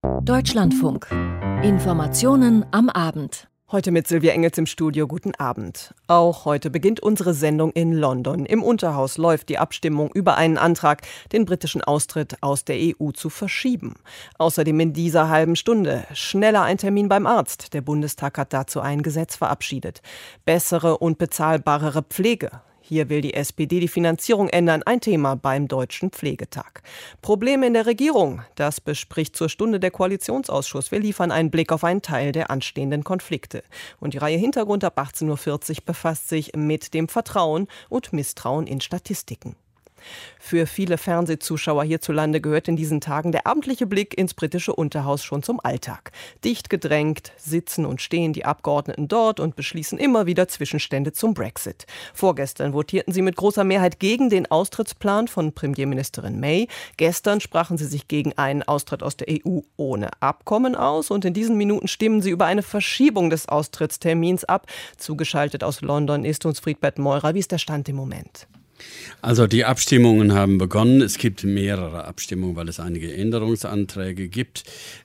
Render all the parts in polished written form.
Deutschlandfunk. Informationen am Abend. Heute mit Silvia Engels im Studio. Guten Abend. Auch heute beginnt unsere Sendung in London. Im Unterhaus läuft die Abstimmung über einen Antrag, den britischen Austritt aus der EU zu verschieben. Außerdem in dieser halben Stunde schneller ein Termin beim Arzt. Der Bundestag hat dazu ein Gesetz verabschiedet. Bessere und bezahlbarere Pflege. Hier will die SPD die Finanzierung ändern, ein Thema beim Deutschen Pflegetag. Probleme in der Regierung, das bespricht zur Stunde der Koalitionsausschuss. Wir liefern einen Blick auf einen Teil der anstehenden Konflikte. Und die Reihe Hintergrund ab 18.40 Uhr befasst sich mit dem Vertrauen und Misstrauen in Statistiken. Für viele Fernsehzuschauer hierzulande gehört in diesen Tagen der abendliche Blick ins britische Unterhaus schon zum Alltag. Dicht gedrängt sitzen und stehen die Abgeordneten dort und beschließen immer wieder Zwischenstände zum Brexit. Vorgestern votierten sie mit großer Mehrheit gegen den Austrittsplan von Premierministerin May. Gestern sprachen sie sich gegen einen Austritt aus der EU ohne Abkommen aus. Und in diesen Minuten stimmen sie über eine Verschiebung des Austrittstermins ab. Zugeschaltet aus London ist uns Friedbert Meurer. Wie ist der Stand im Moment? Also die Abstimmungen haben begonnen. Es gibt mehrere Abstimmungen, weil es einige Änderungsanträge gibt.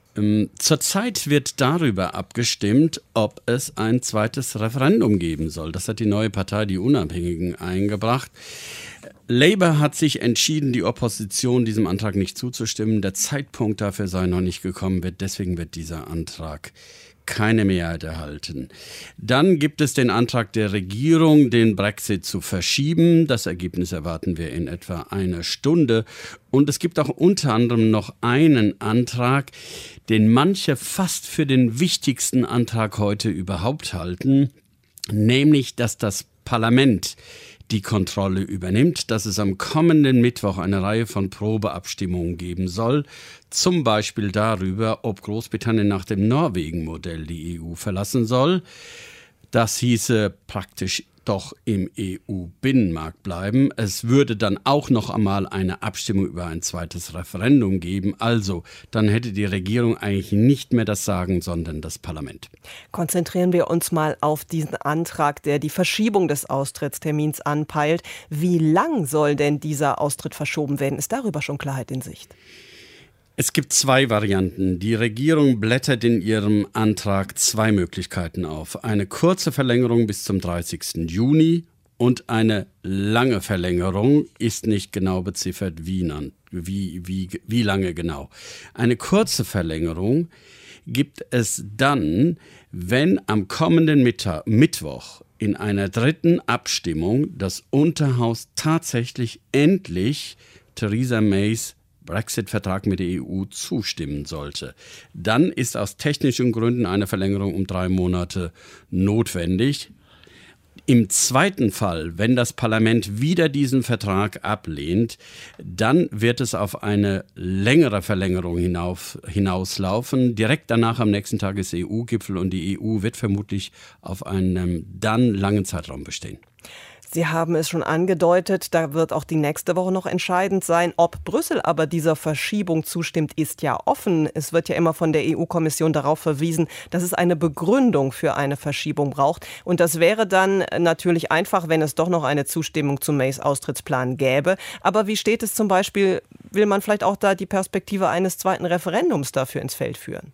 Zurzeit wird darüber abgestimmt, ob es ein zweites Referendum geben soll. Das hat die neue Partei, die Unabhängigen, eingebracht. Labour hat sich entschieden, die Opposition diesem Antrag nicht zuzustimmen. Der Zeitpunkt dafür sei noch nicht gekommen, deswegen wird dieser Antrag keine Mehrheit erhalten. Dann gibt es den Antrag der Regierung, den Brexit zu verschieben. Das Ergebnis erwarten wir in etwa einer Stunde. Und es gibt auch unter anderem noch einen Antrag, den manche fast für den wichtigsten Antrag heute überhaupt halten, nämlich, dass das Parlament die Kontrolle übernimmt, dass es am kommenden Mittwoch eine Reihe von Probeabstimmungen geben soll, zum Beispiel darüber, ob Großbritannien nach dem Norwegen-Modell die EU verlassen soll. Das hieße praktisch doch im EU-Binnenmarkt bleiben. Es würde dann auch noch einmal eine Abstimmung über ein zweites Referendum geben. Also, dann hätte die Regierung eigentlich nicht mehr das Sagen, sondern das Parlament. Konzentrieren wir uns mal auf diesen Antrag, der die Verschiebung des Austrittstermins anpeilt. Wie lang soll denn dieser Austritt verschoben werden? Ist darüber schon Klarheit in Sicht? Es gibt zwei Varianten. Die Regierung blättert in ihrem Antrag zwei Möglichkeiten auf. Eine kurze Verlängerung bis zum 30. Juni und eine lange Verlängerung, ist nicht genau beziffert, wie lange genau. Eine kurze Verlängerung gibt es dann, wenn am kommenden Mittwoch in einer dritten Abstimmung das Unterhaus tatsächlich endlich Theresa Mays Brexit-Vertrag mit der EU zustimmen sollte. Dann ist aus technischen Gründen eine Verlängerung um 3 Monate notwendig. Im zweiten Fall, wenn das Parlament wieder diesen Vertrag ablehnt, dann wird es auf eine längere Verlängerung hinauslaufen. Direkt danach am nächsten Tag ist EU-Gipfel und die EU wird vermutlich auf einem dann langen Zeitraum bestehen. Sie haben es schon angedeutet, da wird auch die nächste Woche noch entscheidend sein. Ob Brüssel aber dieser Verschiebung zustimmt, ist ja offen. Es wird ja immer von der EU-Kommission darauf verwiesen, dass es eine Begründung für eine Verschiebung braucht. Und das wäre dann natürlich einfach, wenn es doch noch eine Zustimmung zu Mays Austrittsplan gäbe. Aber wie steht es zum Beispiel, will man vielleicht auch da die Perspektive eines zweiten Referendums dafür ins Feld führen?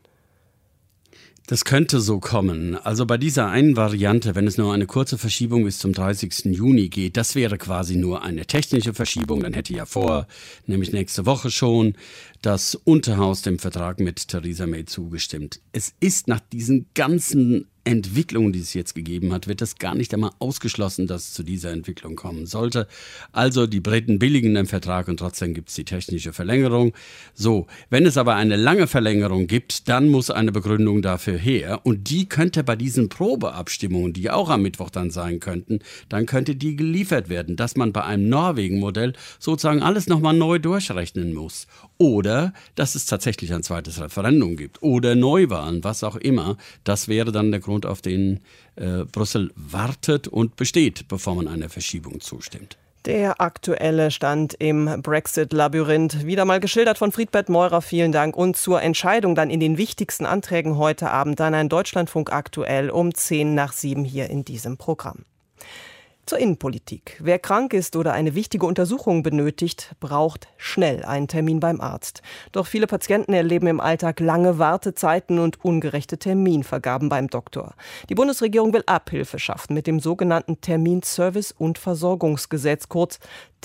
Das könnte so kommen. Also bei dieser einen Variante, wenn es nur eine kurze Verschiebung bis zum 30. Juni geht, das wäre quasi nur eine technische Verschiebung. Dann hätte ja nämlich nächste Woche schon, das Unterhaus dem Vertrag mit Theresa May zugestimmt. Es ist nach diesen ganzen Entwicklung, die es jetzt gegeben hat, wird es gar nicht einmal ausgeschlossen, dass es zu dieser Entwicklung kommen sollte. Also die Briten billigen den Vertrag und trotzdem gibt es die technische Verlängerung. So, wenn es aber eine lange Verlängerung gibt, dann muss eine Begründung dafür her und die könnte bei diesen Probeabstimmungen, die auch am Mittwoch dann sein könnten, dann könnte die geliefert werden, dass man bei einem Norwegen-Modell sozusagen alles nochmal neu durchrechnen muss. Oder, dass es tatsächlich ein zweites Referendum gibt oder Neuwahlen, was auch immer. Das wäre dann der Grund, auf den Brüssel wartet und besteht, bevor man einer Verschiebung zustimmt. Der aktuelle Stand im Brexit-Labyrinth, wieder mal geschildert von Friedbert Meurer, vielen Dank. Und zur Entscheidung dann in den wichtigsten Anträgen heute Abend dann ein Deutschlandfunk aktuell um 6:10 hier in diesem Programm. Zur Innenpolitik. Wer krank ist oder eine wichtige Untersuchung benötigt, braucht schnell einen Termin beim Arzt. Doch viele Patienten erleben im Alltag lange Wartezeiten und ungerechte Terminvergaben beim Doktor. Die Bundesregierung will Abhilfe schaffen mit dem sogenannten Terminservice- und Versorgungsgesetz, kurz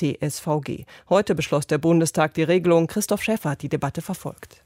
TSVG. Heute beschloss der Bundestag die Regelung. Christoph Schäfer hat die Debatte verfolgt.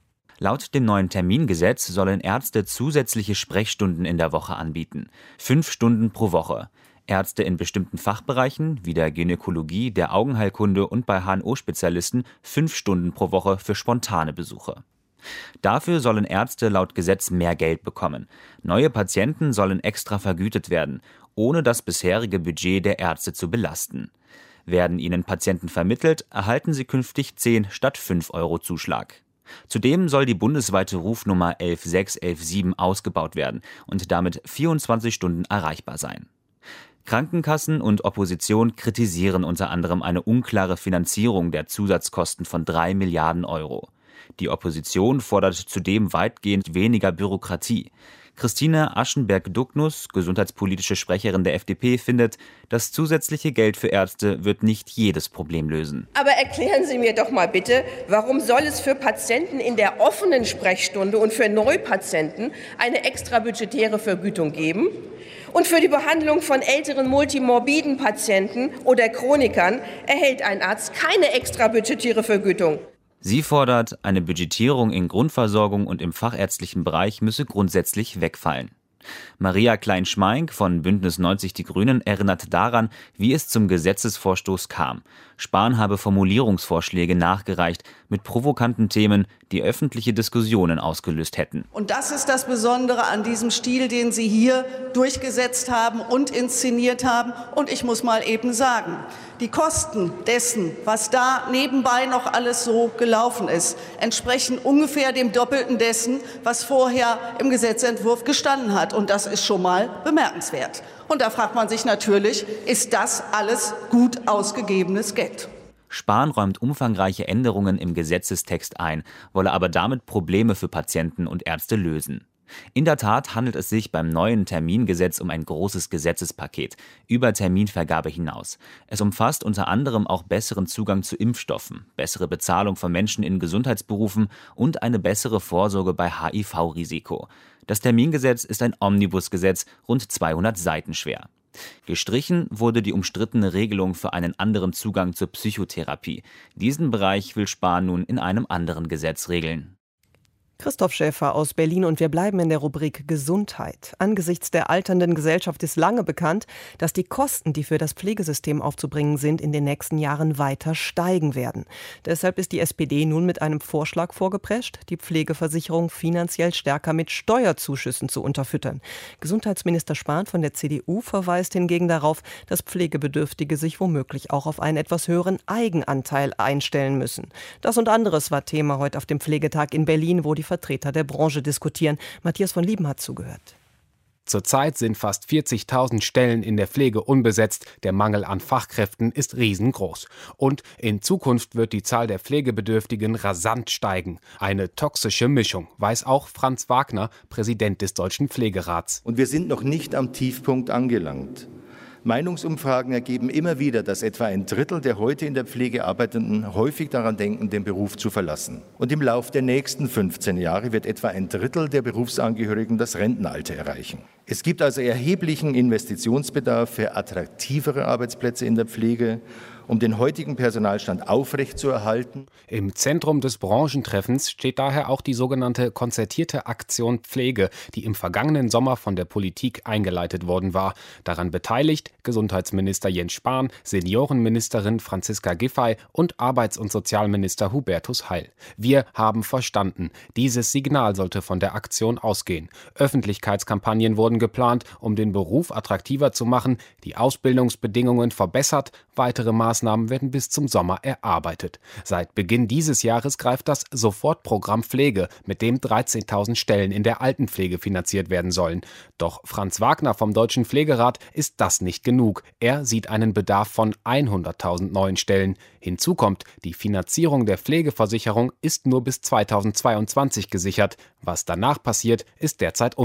Laut dem neuen Termingesetz sollen Ärzte zusätzliche Sprechstunden in der Woche anbieten. 5 Stunden pro Woche. Ärzte in bestimmten Fachbereichen wie der Gynäkologie, der Augenheilkunde und bei HNO-Spezialisten 5 Stunden pro Woche für spontane Besuche. Dafür sollen Ärzte laut Gesetz mehr Geld bekommen. Neue Patienten sollen extra vergütet werden, ohne das bisherige Budget der Ärzte zu belasten. Werden ihnen Patienten vermittelt, erhalten sie künftig 10 statt 5 Euro Zuschlag. Zudem soll die bundesweite Rufnummer 11617 ausgebaut werden und damit 24 Stunden erreichbar sein. Krankenkassen und Opposition kritisieren unter anderem eine unklare Finanzierung der Zusatzkosten von 3 Milliarden Euro. Die Opposition fordert zudem weitgehend weniger Bürokratie. Christine Aschenberg-Ducknuss, gesundheitspolitische Sprecherin der FDP, findet, das zusätzliche Geld für Ärzte wird nicht jedes Problem lösen. Aber erklären Sie mir doch mal bitte, warum soll es für Patienten in der offenen Sprechstunde und für Neupatienten eine extra budgetäre Vergütung geben? Und für die Behandlung von älteren multimorbiden Patienten oder Chronikern erhält ein Arzt keine extra budgetäre Vergütung. Sie fordert, eine Budgetierung in Grundversorgung und im fachärztlichen Bereich müsse grundsätzlich wegfallen. Maria Klein-Schmeink von Bündnis 90 Die Grünen erinnert daran, wie es zum Gesetzesvorstoß kam. Spahn habe Formulierungsvorschläge nachgereicht mit provokanten Themen, die öffentliche Diskussionen ausgelöst hätten. Und das ist das Besondere an diesem Stil, den Sie hier durchgesetzt haben und inszeniert haben. Und ich muss mal eben sagen, die Kosten dessen, was da nebenbei noch alles so gelaufen ist, entsprechen ungefähr dem Doppelten dessen, was vorher im Gesetzentwurf gestanden hat. Und das ist schon mal bemerkenswert. Und da fragt man sich natürlich, ist das alles gut ausgegebenes Geld? Spahn räumt umfangreiche Änderungen im Gesetzestext ein, wolle aber damit Probleme für Patienten und Ärzte lösen. In der Tat handelt es sich beim neuen Termingesetz um ein großes Gesetzespaket über Terminvergabe hinaus. Es umfasst unter anderem auch besseren Zugang zu Impfstoffen, bessere Bezahlung von Menschen in Gesundheitsberufen und eine bessere Vorsorge bei HIV-Risiko. Das Termingesetz ist ein Omnibusgesetz, rund 200 Seiten schwer. Gestrichen wurde die umstrittene Regelung für einen anderen Zugang zur Psychotherapie. Diesen Bereich will Spahn nun in einem anderen Gesetz regeln. Christoph Schäfer aus Berlin und wir bleiben in der Rubrik Gesundheit. Angesichts der alternden Gesellschaft ist lange bekannt, dass die Kosten, die für das Pflegesystem aufzubringen sind, in den nächsten Jahren weiter steigen werden. Deshalb ist die SPD nun mit einem Vorschlag vorgeprescht, die Pflegeversicherung finanziell stärker mit Steuerzuschüssen zu unterfüttern. Gesundheitsminister Spahn von der CDU verweist hingegen darauf, dass Pflegebedürftige sich womöglich auch auf einen etwas höheren Eigenanteil einstellen müssen. Das und anderes war Thema heute auf dem Pflegetag in Berlin, wo die Vertreter der Branche diskutieren. Matthias von Lieben hat zugehört. Zurzeit sind fast 40.000 Stellen in der Pflege unbesetzt. Der Mangel an Fachkräften ist riesengroß. Und in Zukunft wird die Zahl der Pflegebedürftigen rasant steigen. Eine toxische Mischung, weiß auch Franz Wagner, Präsident des Deutschen Pflegerats. Und wir sind noch nicht am Tiefpunkt angelangt. Meinungsumfragen ergeben immer wieder, dass etwa ein Drittel der heute in der Pflege Arbeitenden häufig daran denken, den Beruf zu verlassen. Und im Lauf der nächsten 15 Jahre wird etwa ein Drittel der Berufsangehörigen das Rentenalter erreichen. Es gibt also erheblichen Investitionsbedarf für attraktivere Arbeitsplätze in der Pflege, um den heutigen Personalstand aufrechtzuerhalten. Im Zentrum des Branchentreffens steht daher auch die sogenannte konzertierte Aktion Pflege, die im vergangenen Sommer von der Politik eingeleitet worden war. Daran beteiligt Gesundheitsminister Jens Spahn, Seniorenministerin Franziska Giffey und Arbeits- und Sozialminister Hubertus Heil. Wir haben verstanden, dieses Signal sollte von der Aktion ausgehen. Öffentlichkeitskampagnen wurden geplant, um den Beruf attraktiver zu machen, die Ausbildungsbedingungen verbessert, weitere Maßnahmen werden bis zum Sommer erarbeitet. Seit Beginn dieses Jahres greift das Sofortprogramm Pflege, mit dem 13.000 Stellen in der Altenpflege finanziert werden sollen. Doch Franz Wagner vom Deutschen Pflegerat ist das nicht genug. Er sieht einen Bedarf von 100.000 neuen Stellen. Hinzu kommt, die Finanzierung der Pflegeversicherung ist nur bis 2022 gesichert. Was danach passiert, ist derzeit unklar.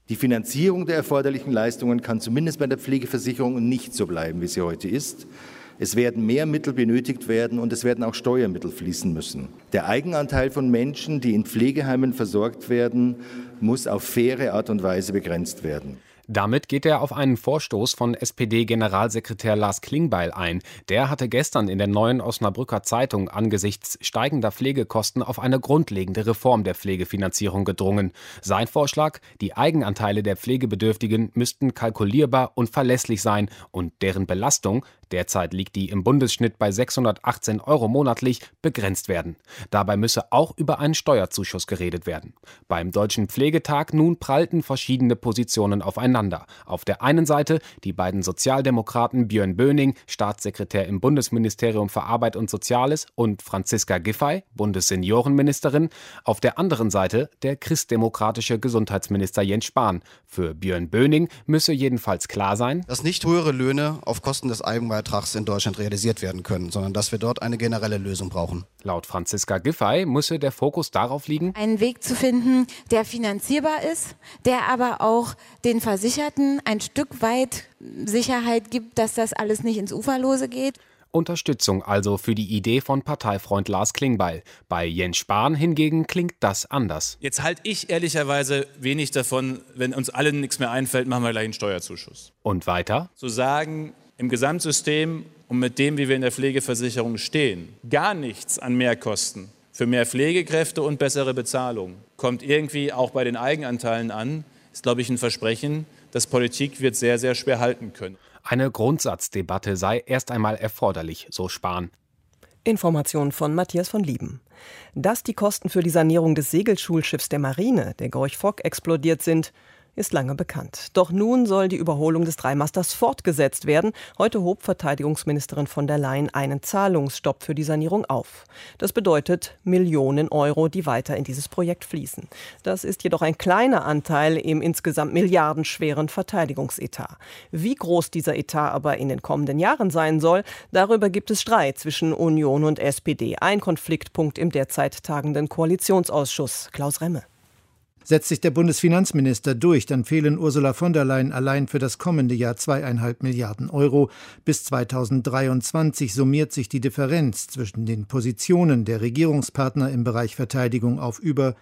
Die Finanzierung der erforderlichen Leistungen kann zumindest bei der Pflegeversicherung nicht so bleiben, wie sie heute ist. Es werden mehr Mittel benötigt werden und es werden auch Steuermittel fließen müssen. Der Eigenanteil von Menschen, die in Pflegeheimen versorgt werden, muss auf faire Art und Weise begrenzt werden. Damit geht er auf einen Vorstoß von SPD-Generalsekretär Lars Klingbeil ein. Der hatte gestern in der Neuen Osnabrücker Zeitung angesichts steigender Pflegekosten auf eine grundlegende Reform der Pflegefinanzierung gedrungen. Sein Vorschlag: Die Eigenanteile der Pflegebedürftigen müssten kalkulierbar und verlässlich sein und deren Belastung, derzeit liegt die im Bundesschnitt bei 618 € monatlich, begrenzt werden. Dabei müsse auch über einen Steuerzuschuss geredet werden. Beim Deutschen Pflegetag nun prallten verschiedene Positionen aufeinander. Auf der einen Seite die beiden Sozialdemokraten Björn Böning, Staatssekretär im Bundesministerium für Arbeit und Soziales, und Franziska Giffey, Bundesseniorenministerin. Auf der anderen Seite der christdemokratische Gesundheitsminister Jens Spahn. Für Björn Böning müsse jedenfalls klar sein, dass nicht höhere Löhne auf Kosten des Eigenbeitrags in Deutschland realisiert werden können, sondern dass wir dort eine generelle Lösung brauchen. Laut Franziska Giffey müsse der Fokus darauf liegen, einen Weg zu finden, der finanzierbar ist, der aber auch den Versicherten ein Stück weit Sicherheit gibt, dass das alles nicht ins Uferlose geht. Unterstützung also für die Idee von Parteifreund Lars Klingbeil. Bei Jens Spahn hingegen klingt das anders. Jetzt halte ich ehrlicherweise wenig davon, wenn uns allen nichts mehr einfällt, machen wir gleich einen Steuerzuschuss. Und weiter? Zu sagen, im Gesamtsystem und mit dem, wie wir in der Pflegeversicherung stehen, gar nichts an Mehrkosten für mehr Pflegekräfte und bessere Bezahlung kommt irgendwie auch bei den Eigenanteilen an, ist, glaube ich, ein Versprechen, das Politik wird sehr, sehr schwer halten können. Eine Grundsatzdebatte sei erst einmal erforderlich, so Spahn. Information von Matthias von Lieben. Dass die Kosten für die Sanierung des Segelschulschiffs der Marine, der Gorch Fock, explodiert sind, ist lange bekannt. Doch nun soll die Überholung des Dreimasters fortgesetzt werden. Heute hob Verteidigungsministerin von der Leyen einen Zahlungsstopp für die Sanierung auf. Das bedeutet Millionen Euro, die weiter in dieses Projekt fließen. Das ist jedoch ein kleiner Anteil im insgesamt milliardenschweren Verteidigungsetat. Wie groß dieser Etat aber in den kommenden Jahren sein soll, darüber gibt es Streit zwischen Union und SPD. Ein Konfliktpunkt im derzeit tagenden Koalitionsausschuss. Klaus Remme. Setzt sich der Bundesfinanzminister durch, dann fehlen Ursula von der Leyen allein für das kommende Jahr 2,5 Milliarden Euro. Bis 2023 summiert sich die Differenz zwischen den Positionen der Regierungspartner im Bereich Verteidigung auf über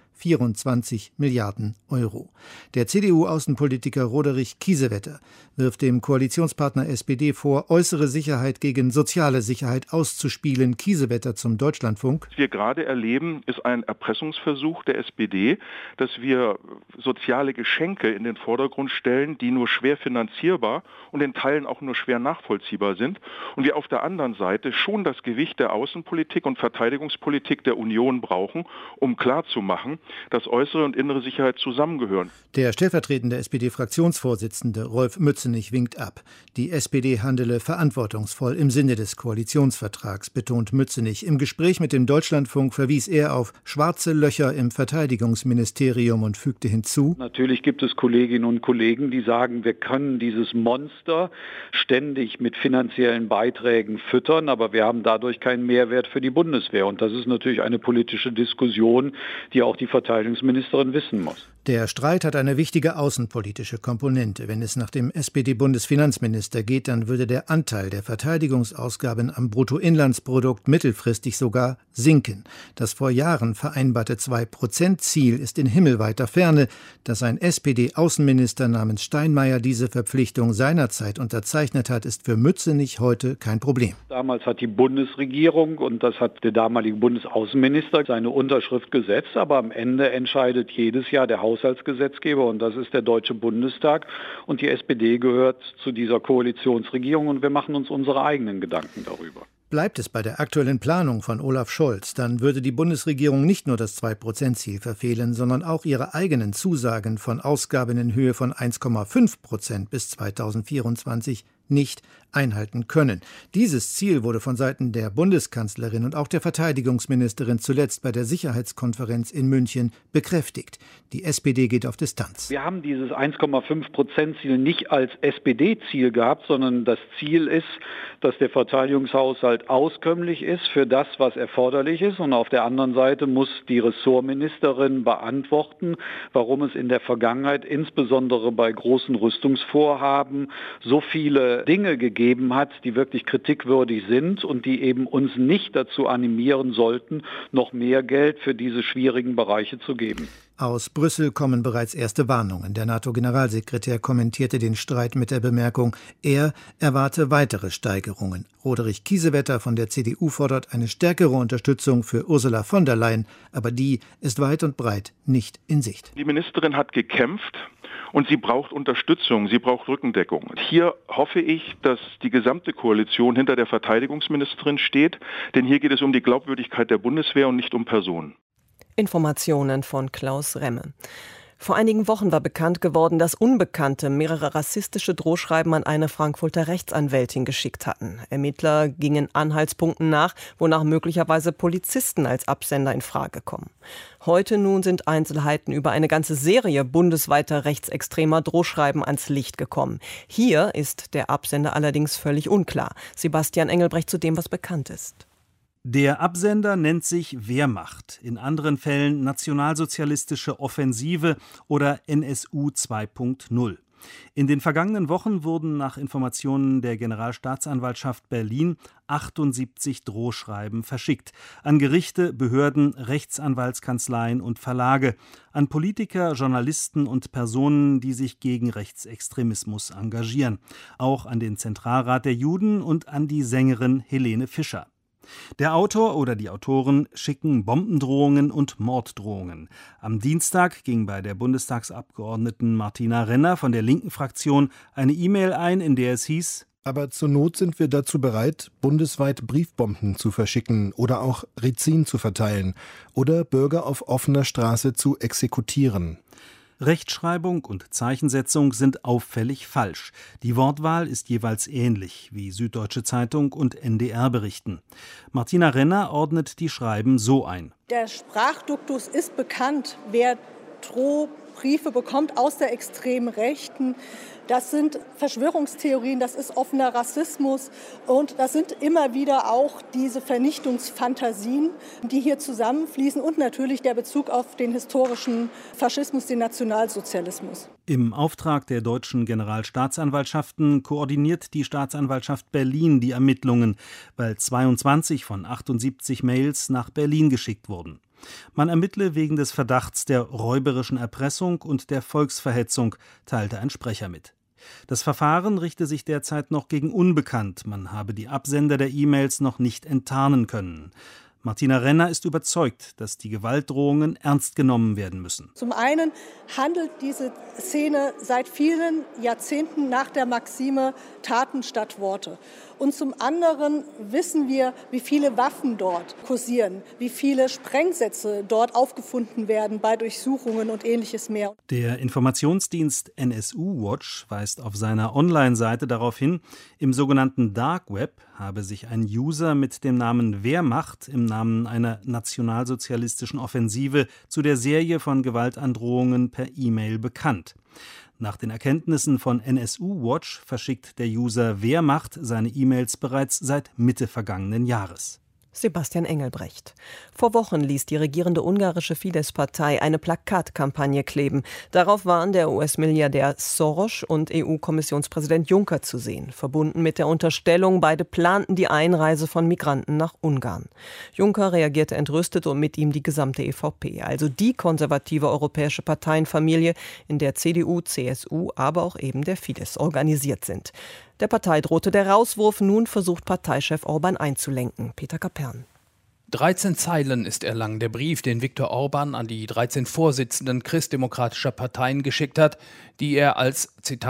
24 Milliarden Euro. Der CDU-Außenpolitiker Roderich Kiesewetter wirft dem Koalitionspartner SPD vor, äußere Sicherheit gegen soziale Sicherheit auszuspielen. Kiesewetter zum Deutschlandfunk. Was wir gerade erleben, ist ein Erpressungsversuch der SPD, dass wir soziale Geschenke in den Vordergrund stellen, die nur schwer finanzierbar und in Teilen auch nur schwer nachvollziehbar sind. Und wir auf der anderen Seite schon das Gewicht der Außenpolitik und Verteidigungspolitik der Union brauchen, um klarzumachen, dass äußere und innere Sicherheit zusammengehören. Der stellvertretende SPD-Fraktionsvorsitzende Rolf Mützenich winkt ab. Die SPD handele verantwortungsvoll im Sinne des Koalitionsvertrags, betont Mützenich. Im Gespräch mit dem Deutschlandfunk verwies er auf schwarze Löcher im Verteidigungsministerium und fügte hinzu: Natürlich gibt es Kolleginnen und Kollegen, die sagen, wir können dieses Monster ständig mit finanziellen Beiträgen füttern, aber wir haben dadurch keinen Mehrwert für die Bundeswehr. Und das ist natürlich eine politische Diskussion, die auch die Verteidigungsministerin wissen muss. Der Streit hat eine wichtige außenpolitische Komponente. Wenn es nach dem SPD-Bundesfinanzminister geht, dann würde der Anteil der Verteidigungsausgaben am Bruttoinlandsprodukt mittelfristig sogar sinken. Das vor Jahren vereinbarte 2%-Ziel ist in himmelweiter Ferne. Dass ein SPD-Außenminister namens Steinmeier diese Verpflichtung seinerzeit unterzeichnet hat, ist für Mützenich heute kein Problem. Damals hat die Bundesregierung und das hat der damalige Bundesaußenminister seine Unterschrift gesetzt, aber am Ende entscheidet jedes Jahr der Haushaltsgesetzgeber und das ist der Deutsche Bundestag und die SPD gehört zu dieser Koalitionsregierung und wir machen uns unsere eigenen Gedanken darüber. Bleibt es bei der aktuellen Planung von Olaf Scholz, dann würde die Bundesregierung nicht nur das 2%-Ziel verfehlen, sondern auch ihre eigenen Zusagen von Ausgaben in Höhe von 1,5% bis 2024 nicht einhalten können. Dieses Ziel wurde von Seiten der Bundeskanzlerin und auch der Verteidigungsministerin zuletzt bei der Sicherheitskonferenz in München bekräftigt. Die SPD geht auf Distanz. Wir haben dieses 1,5%-Ziel nicht als SPD-Ziel gehabt, sondern das Ziel ist, dass der Verteidigungshaushalt auskömmlich ist für das, was erforderlich ist. Und auf der anderen Seite muss die Ressortministerin beantworten, warum es in der Vergangenheit, insbesondere bei großen Rüstungsvorhaben, so viele Dinge gegeben hat, die wirklich kritikwürdig sind und die eben uns nicht dazu animieren sollten, noch mehr Geld für diese schwierigen Bereiche zu geben. Aus Brüssel kommen bereits erste Warnungen. Der NATO-Generalsekretär kommentierte den Streit mit der Bemerkung, er erwarte weitere Steigerungen. Roderich Kiesewetter von der CDU fordert eine stärkere Unterstützung für Ursula von der Leyen, aber die ist weit und breit nicht in Sicht. Die Ministerin hat gekämpft. Und sie braucht Unterstützung, sie braucht Rückendeckung. Hier hoffe ich, dass die gesamte Koalition hinter der Verteidigungsministerin steht, denn hier geht es um die Glaubwürdigkeit der Bundeswehr und nicht um Personen. Informationen von Klaus Remme. Vor einigen Wochen war bekannt geworden, dass Unbekannte mehrere rassistische Drohschreiben an eine Frankfurter Rechtsanwältin geschickt hatten. Ermittler gingen Anhaltspunkten nach, wonach möglicherweise Polizisten als Absender in Frage kommen. Heute nun sind Einzelheiten über eine ganze Serie bundesweiter rechtsextremer Drohschreiben ans Licht gekommen. Hier ist der Absender allerdings völlig unklar. Sebastian Engelbrecht zu dem, was bekannt ist. Der Absender nennt sich Wehrmacht, in anderen Fällen Nationalsozialistische Offensive oder NSU 2.0. In den vergangenen Wochen wurden nach Informationen der Generalstaatsanwaltschaft Berlin 78 Drohschreiben verschickt. An Gerichte, Behörden, Rechtsanwaltskanzleien und Verlage, an Politiker, Journalisten und Personen, die sich gegen Rechtsextremismus engagieren. Auch an den Zentralrat der Juden und an die Sängerin Helene Fischer. Der Autor oder die Autoren schicken Bombendrohungen und Morddrohungen. Am Dienstag ging bei der Bundestagsabgeordneten Martina Renner von der linken Fraktion eine E-Mail ein, in der es hieß: Aber zur Not sind wir dazu bereit, bundesweit Briefbomben zu verschicken oder auch Rizin zu verteilen oder Bürger auf offener Straße zu exekutieren. Rechtschreibung und Zeichensetzung sind auffällig falsch. Die Wortwahl ist jeweils ähnlich, wie Süddeutsche Zeitung und NDR berichten. Martina Renner ordnet die Schreiben so ein. Der Sprachduktus ist bekannt, wer Drohbriefe bekommt aus der extremen Rechten. Das sind Verschwörungstheorien, das ist offener Rassismus und das sind immer wieder auch diese Vernichtungsfantasien, die hier zusammenfließen und natürlich der Bezug auf den historischen Faschismus, den Nationalsozialismus. Im Auftrag der deutschen Generalstaatsanwaltschaften koordiniert die Staatsanwaltschaft Berlin die Ermittlungen, weil 22 von 78 Mails nach Berlin geschickt wurden. Man ermittle wegen des Verdachts der räuberischen Erpressung und der Volksverhetzung, teilte ein Sprecher mit. Das Verfahren richte sich derzeit noch gegen Unbekannt. Man habe die Absender der E-Mails noch nicht enttarnen können. Martina Renner ist überzeugt, dass die Gewaltdrohungen ernst genommen werden müssen. Zum einen handelt diese Szene seit vielen Jahrzehnten nach der Maxime Taten statt Worte. Und zum anderen wissen wir, wie viele Waffen dort kursieren, wie viele Sprengsätze dort aufgefunden werden bei Durchsuchungen und Ähnliches mehr. Der Informationsdienst NSU Watch weist auf seiner Online-Seite darauf hin, im sogenannten Dark Web habe sich ein User mit dem Namen Wehrmacht im Namen einer nationalsozialistischen Offensive zu der Serie von Gewaltandrohungen per E-Mail bekannt. Nach den Erkenntnissen von NSU Watch verschickt der User Wehrmacht seine E-Mails bereits seit Mitte vergangenen Jahres. Sebastian Engelbrecht. Vor Wochen ließ die regierende ungarische Fidesz-Partei eine Plakatkampagne kleben. Darauf waren der US-Milliardär Soros und EU-Kommissionspräsident Juncker zu sehen. Verbunden mit der Unterstellung, beide planten die Einreise von Migranten nach Ungarn. Juncker reagierte entrüstet und mit ihm die gesamte EVP, also die konservative europäische Parteienfamilie, in der CDU, CSU, aber auch eben der Fidesz organisiert sind. Der Partei drohte der Rauswurf, nun versucht Parteichef Orban einzulenken. Peter Kapern. 13 Zeilen ist er lang, der Brief, den Viktor Orban an die 13 Vorsitzenden christdemokratischer Parteien geschickt hat, die er als, Zitat,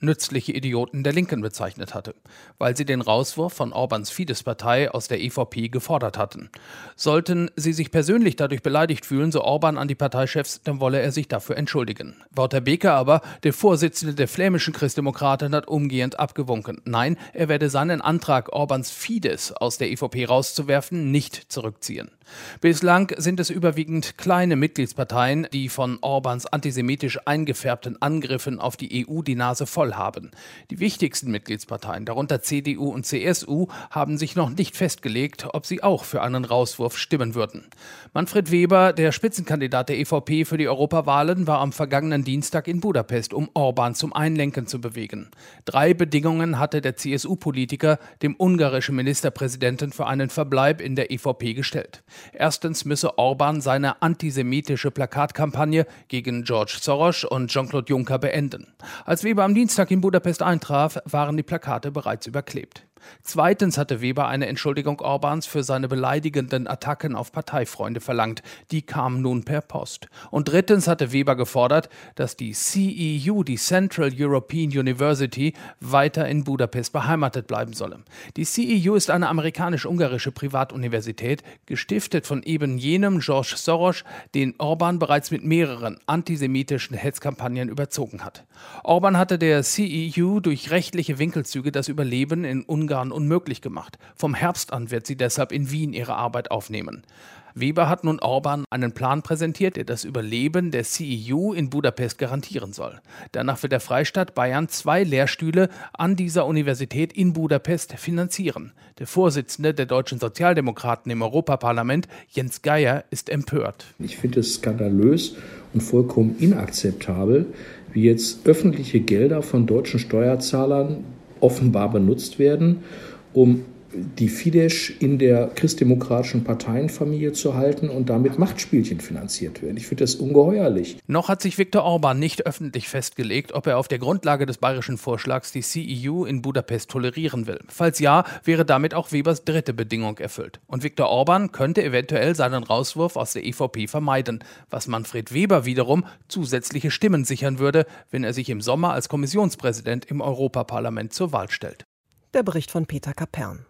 nützliche Idioten der Linken bezeichnet hatte, weil sie den Rauswurf von Orbáns Fidesz-Partei aus der EVP gefordert hatten. Sollten sie sich persönlich dadurch beleidigt fühlen, so Orbán an die Parteichefs, dann wolle er sich dafür entschuldigen. Wouter Beke aber, der Vorsitzende der flämischen Christdemokraten, hat umgehend abgewunken. Nein, er werde seinen Antrag, Orbáns Fidesz aus der EVP rauszuwerfen, nicht zurückziehen. Bislang sind es überwiegend kleine Mitgliedsparteien, die von Orbáns antisemitisch eingefärbten Angriffen auf die EU die Nase voll haben. Die wichtigsten Mitgliedsparteien, darunter CDU und CSU, haben sich noch nicht festgelegt, ob sie auch für einen Rauswurf stimmen würden. Manfred Weber, der Spitzenkandidat der EVP für die Europawahlen, war am vergangenen Dienstag in Budapest, um Orbán zum Einlenken zu bewegen. 3 Bedingungen hatte der CSU-Politiker dem ungarischen Ministerpräsidenten für einen Verbleib in der EVP gestellt. Erstens müsse Orbán seine antisemitische Plakatkampagne gegen George Soros und Jean-Claude Juncker beenden. Als Weber am Dienstag in Budapest eintraf, waren die Plakate bereits überklebt. Zweitens hatte Weber eine Entschuldigung Orbáns für seine beleidigenden Attacken auf Parteifreunde verlangt. Die kamen nun per Post. Und drittens hatte Weber gefordert, dass die CEU, die Central European University, weiter in Budapest beheimatet bleiben solle. Die CEU ist eine amerikanisch-ungarische Privatuniversität, gestiftet von eben jenem George Soros, den Orbán bereits mit mehreren antisemitischen Hetzkampagnen überzogen hat. Orbán hatte der CEU durch rechtliche Winkelzüge das Überleben in Ungarn unmöglich gemacht. Vom Herbst an wird sie deshalb in Wien ihre Arbeit aufnehmen. Weber hat nun Orbán einen Plan präsentiert, der das Überleben der CEU in Budapest garantieren soll. Danach wird der Freistaat Bayern 2 Lehrstühle an dieser Universität in Budapest finanzieren. Der Vorsitzende der deutschen Sozialdemokraten im Europaparlament, Jens Geier, ist empört. Ich finde es skandalös und vollkommen inakzeptabel, wie jetzt öffentliche Gelder von deutschen Steuerzahlern offenbar benutzt werden, um die Fidesz in der christdemokratischen Parteienfamilie zu halten und damit Machtspielchen finanziert werden. Ich finde das ungeheuerlich. Noch hat sich Viktor Orbán nicht öffentlich festgelegt, ob er auf der Grundlage des bayerischen Vorschlags die CEU in Budapest tolerieren will. Falls ja, wäre damit auch Webers 3. Bedingung erfüllt. Und Viktor Orbán könnte eventuell seinen Rauswurf aus der EVP vermeiden, was Manfred Weber wiederum zusätzliche Stimmen sichern würde, wenn er sich im Sommer als Kommissionspräsident im Europaparlament zur Wahl stellt. Der Bericht von Peter Kapern.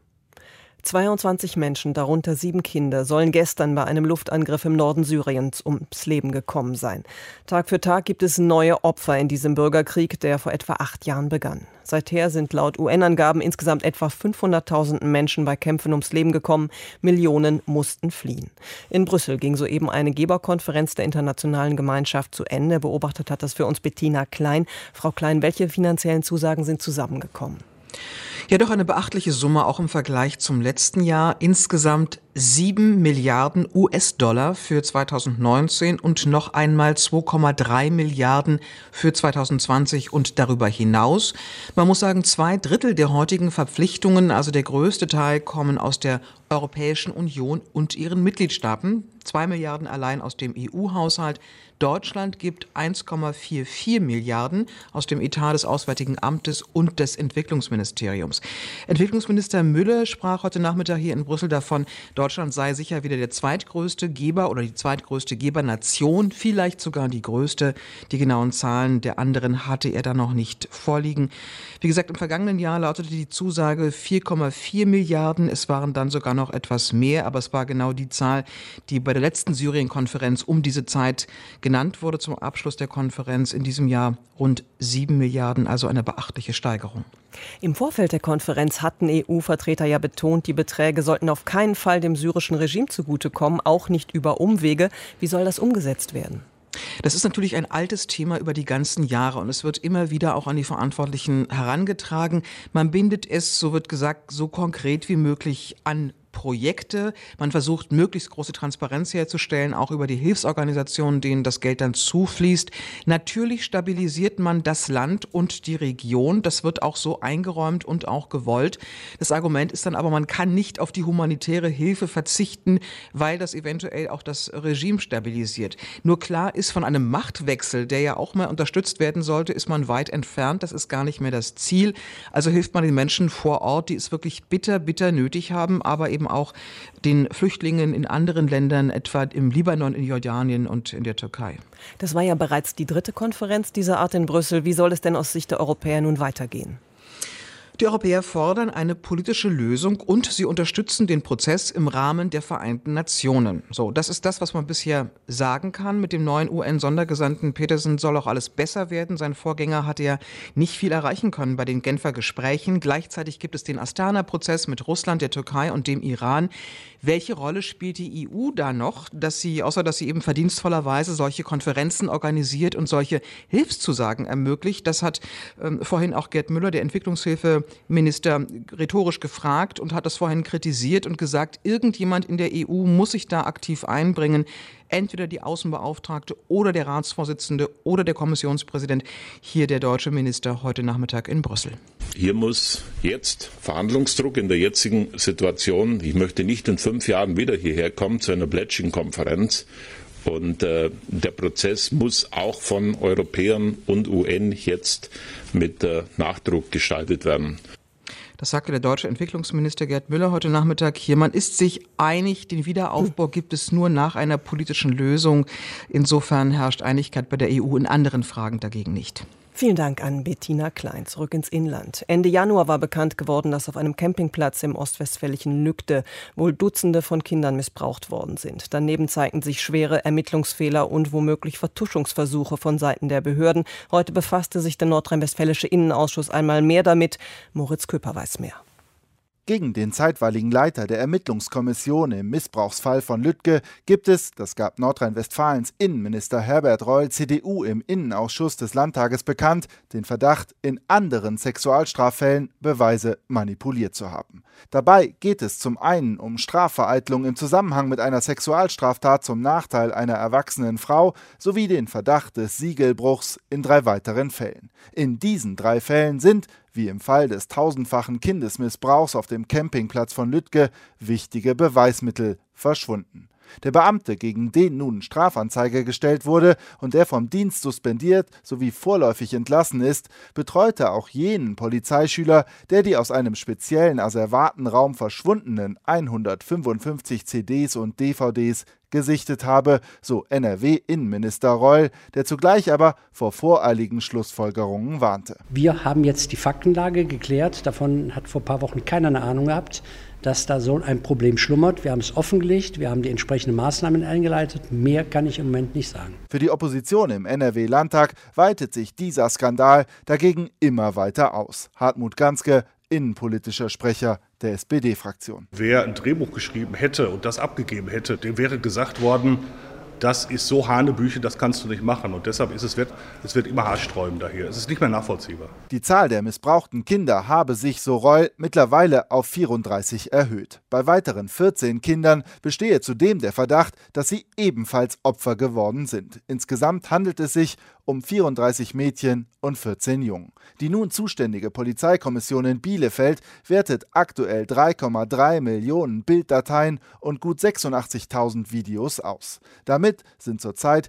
22 Menschen, darunter 7 Kinder, sollen gestern bei einem Luftangriff im Norden Syriens ums Leben gekommen sein. Tag für Tag gibt es neue Opfer in diesem Bürgerkrieg, der vor etwa 8 Jahren begann. Seither sind laut UN-Angaben insgesamt etwa 500.000 Menschen bei Kämpfen ums Leben gekommen. Millionen mussten fliehen. In Brüssel ging soeben eine Geberkonferenz der internationalen Gemeinschaft zu Ende. Beobachtet hat das für uns Bettina Klein. Frau Klein, welche finanziellen Zusagen sind zusammengekommen? Ja, doch eine beachtliche Summe, auch im Vergleich zum letzten Jahr. Insgesamt 7 Milliarden US-Dollar für 2019 und noch einmal 2,3 Milliarden für 2020 und darüber hinaus. Man muss sagen, 2/3 der heutigen Verpflichtungen, also der größte Teil, kommen aus der Europäischen Union und ihren Mitgliedstaaten. 2 Milliarden allein aus dem EU-Haushalt. Deutschland gibt 1,44 Milliarden aus dem Etat des Auswärtigen Amtes und des Entwicklungsministeriums. Entwicklungsminister Müller sprach heute Nachmittag hier in Brüssel davon, Deutschland sei sicher wieder der zweitgrößte Geber oder die zweitgrößte Gebernation, vielleicht sogar die größte. Die genauen Zahlen der anderen hatte er da noch nicht vorliegen. Wie gesagt, im vergangenen Jahr lautete die Zusage 4,4 Milliarden. Es waren dann sogar noch etwas mehr, aber es war genau die Zahl, die bei der letzten Syrien-Konferenz um diese Zeit genannt wurde zum Abschluss der Konferenz. In diesem Jahr rund 7 Milliarden, also eine beachtliche Steigerung. Im Vorfeld der Konferenz hatten EU-Vertreter ja betont, die Beträge sollten auf keinen Fall dem syrischen Regime zugutekommen, auch nicht über Umwege. Wie soll das umgesetzt werden? Das ist natürlich ein altes Thema über die ganzen Jahre und es wird immer wieder auch an die Verantwortlichen herangetragen. Man bindet es, so wird gesagt, so konkret wie möglich an Projekte. Man versucht, möglichst große Transparenz herzustellen, auch über die Hilfsorganisationen, denen das Geld dann zufließt. Natürlich stabilisiert man das Land und die Region. Das wird auch so eingeräumt und auch gewollt. Das Argument ist dann aber, man kann nicht auf die humanitäre Hilfe verzichten, weil das eventuell auch das Regime stabilisiert. Nur klar ist, von einem Machtwechsel, der ja auch mal unterstützt werden sollte, ist man weit entfernt. Das ist gar nicht mehr das Ziel. Also hilft man den Menschen vor Ort, die es wirklich bitter, bitter nötig haben, aber eben eben auch den Flüchtlingen in anderen Ländern, etwa im Libanon, in Jordanien und in der Türkei. Das war ja bereits die 3. Konferenz dieser Art in Brüssel. Wie soll es denn aus Sicht der Europäer nun weitergehen? Die Europäer fordern eine politische Lösung und sie unterstützen den Prozess im Rahmen der Vereinten Nationen. So, das ist das, was man bisher sagen kann. Mit dem neuen UN-Sondergesandten Peterson soll auch alles besser werden. Sein Vorgänger hatte ja nicht viel erreichen können bei den Genfer Gesprächen. Gleichzeitig gibt es den Astana-Prozess mit Russland, der Türkei und dem Iran. Welche Rolle spielt die EU da noch, außer dass sie eben verdienstvollerweise solche Konferenzen organisiert und solche Hilfszusagen ermöglicht? Das hat vorhin auch Gerd Müller, der Entwicklungshilfeminister, rhetorisch gefragt und hat das vorhin kritisiert und gesagt, irgendjemand in der EU muss sich da aktiv einbringen. Entweder die Außenbeauftragte oder der Ratsvorsitzende oder der Kommissionspräsident. Hier der deutsche Minister heute Nachmittag in Brüssel. Hier muss jetzt Verhandlungsdruck in der jetzigen Situation. Ich möchte nicht in 5 Jahren wieder hierher kommen zu einer Pledging-Konferenz. Und der Prozess muss auch von Europäern und UN jetzt mit Nachdruck gestaltet werden. Das sagte der deutsche Entwicklungsminister Gerd Müller heute Nachmittag hier. Man ist sich einig, den Wiederaufbau gibt es nur nach einer politischen Lösung. Insofern herrscht Einigkeit bei der EU, in anderen Fragen dagegen nicht. Vielen Dank an Bettina Klein. Zurück ins Inland. Ende Januar war bekannt geworden, dass auf einem Campingplatz im ostwestfälischen Lügde wohl Dutzende von Kindern missbraucht worden sind. Daneben zeigten sich schwere Ermittlungsfehler und womöglich Vertuschungsversuche von Seiten der Behörden. Heute befasste sich der nordrhein-westfälische Innenausschuss einmal mehr damit. Moritz Köper weiß mehr. Gegen den zeitweiligen Leiter der Ermittlungskommission im Missbrauchsfall von Lütge gibt es, das gab Nordrhein-Westfalens Innenminister Herbert Reul, CDU, im Innenausschuss des Landtages bekannt, den Verdacht, in anderen Sexualstraffällen Beweise manipuliert zu haben. Dabei geht es zum einen um Strafvereitlung im Zusammenhang mit einer Sexualstraftat zum Nachteil einer erwachsenen Frau sowie den Verdacht des Siegelbruchs in 3 weiteren Fällen. In diesen 3 Fällen sind, wie im Fall des 1000-fachen Kindesmissbrauchs auf dem Campingplatz von Lütge, wichtige Beweismittel verschwunden. Der Beamte, gegen den nun Strafanzeige gestellt wurde und der vom Dienst suspendiert sowie vorläufig entlassen ist, betreute auch jenen Polizeischüler, der die aus einem speziellen Asservatenraum verschwundenen 155 CDs und DVDs gesichtet habe, so NRW-Innenminister Reul, der zugleich aber vor voreiligen Schlussfolgerungen warnte. Wir haben jetzt die Faktenlage geklärt. Davon hat vor ein paar Wochen keiner eine Ahnung gehabt, dass da so ein Problem schlummert. Wir haben es offengelegt, wir haben die entsprechenden Maßnahmen eingeleitet. Mehr kann ich im Moment nicht sagen. Für die Opposition im NRW-Landtag weitet sich dieser Skandal dagegen immer weiter aus. Hartmut Ganske, innenpolitischer Sprecher der SPD-Fraktion. Wer ein Drehbuch geschrieben hätte und das abgegeben hätte, dem wäre gesagt worden, das ist so Hanebüchen, das kannst du nicht machen. Und deshalb es wird immer haarsträubend daher. Es ist nicht mehr nachvollziehbar. Die Zahl der missbrauchten Kinder habe sich, so Reul, mittlerweile auf 34 erhöht. Bei weiteren 14 Kindern bestehe zudem der Verdacht, dass sie ebenfalls Opfer geworden sind. Insgesamt handelt es sich um 34 Mädchen und 14 Jungen. Die nun zuständige Polizeikommission in Bielefeld wertet aktuell 3,3 Millionen Bilddateien und gut 86.000 Videos aus. Damit sind zurzeit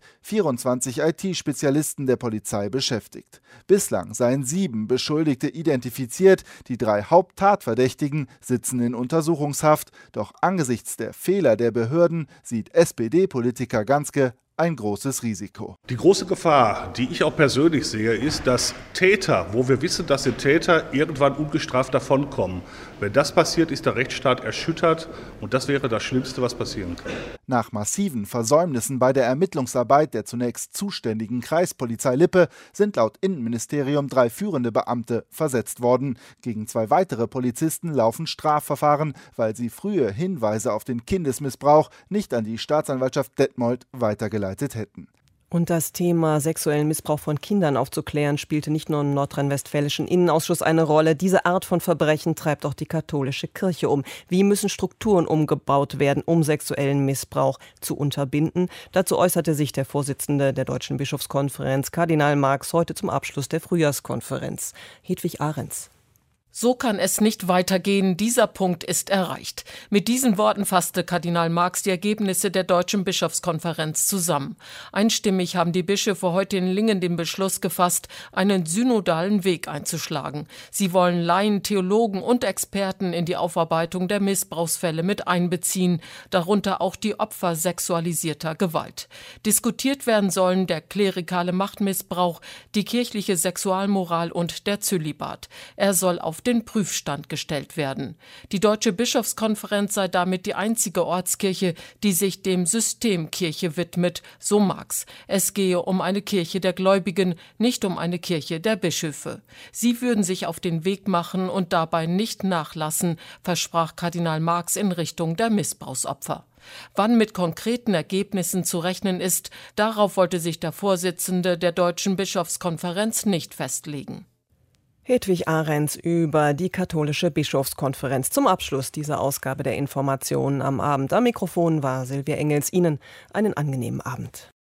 24 IT-Spezialisten der Polizei beschäftigt. Bislang seien 7 Beschuldigte identifiziert, die 3 Haupttatverdächtigen sitzen in Untersuchungshaft. Doch angesichts der Fehler der Behörden sieht SPD-Politiker Ganske ein großes Risiko. Die große Gefahr, die ich auch persönlich sehe, ist, dass Täter, wo wir wissen, dass die Täter irgendwann ungestraft davonkommen. Wenn das passiert, ist der Rechtsstaat erschüttert und das wäre das Schlimmste, was passieren kann. Nach massiven Versäumnissen bei der Ermittlungsarbeit der zunächst zuständigen Kreispolizei Lippe sind laut Innenministerium 3 führende Beamte versetzt worden. Gegen 2 weitere Polizisten laufen Strafverfahren, weil sie frühe Hinweise auf den Kindesmissbrauch nicht an die Staatsanwaltschaft Detmold weitergeleitet hätten. Und das Thema sexuellen Missbrauch von Kindern aufzuklären, spielte nicht nur im nordrhein-westfälischen Innenausschuss eine Rolle. Diese Art von Verbrechen treibt auch die katholische Kirche um. Wie müssen Strukturen umgebaut werden, um sexuellen Missbrauch zu unterbinden? Dazu äußerte sich der Vorsitzende der Deutschen Bischofskonferenz, Kardinal Marx, heute zum Abschluss der Frühjahrskonferenz. Hedwig Ahrens. So kann es nicht weitergehen, dieser Punkt ist erreicht. Mit diesen Worten fasste Kardinal Marx die Ergebnisse der Deutschen Bischofskonferenz zusammen. Einstimmig haben die Bischöfe heute in Lingen den Beschluss gefasst, einen synodalen Weg einzuschlagen. Sie wollen Laien, Theologen und Experten in die Aufarbeitung der Missbrauchsfälle mit einbeziehen, darunter auch die Opfer sexualisierter Gewalt. Diskutiert werden sollen der klerikale Machtmissbrauch, die kirchliche Sexualmoral und der Zölibat. Er soll auf den Prüfstand gestellt werden. Die Deutsche Bischofskonferenz sei damit die einzige Ortskirche, die sich dem System Kirche widmet, so Marx. Es gehe um eine Kirche der Gläubigen, nicht um eine Kirche der Bischöfe. Sie würden sich auf den Weg machen und dabei nicht nachlassen, versprach Kardinal Marx in Richtung der Missbrauchsopfer. Wann mit konkreten Ergebnissen zu rechnen ist, darauf wollte sich der Vorsitzende der Deutschen Bischofskonferenz nicht festlegen. Hedwig Ahrens über die katholische Bischofskonferenz zum Abschluss dieser Ausgabe der Informationen am Abend. Am Mikrofon war Silvia Engels. Ihnen einen angenehmen Abend.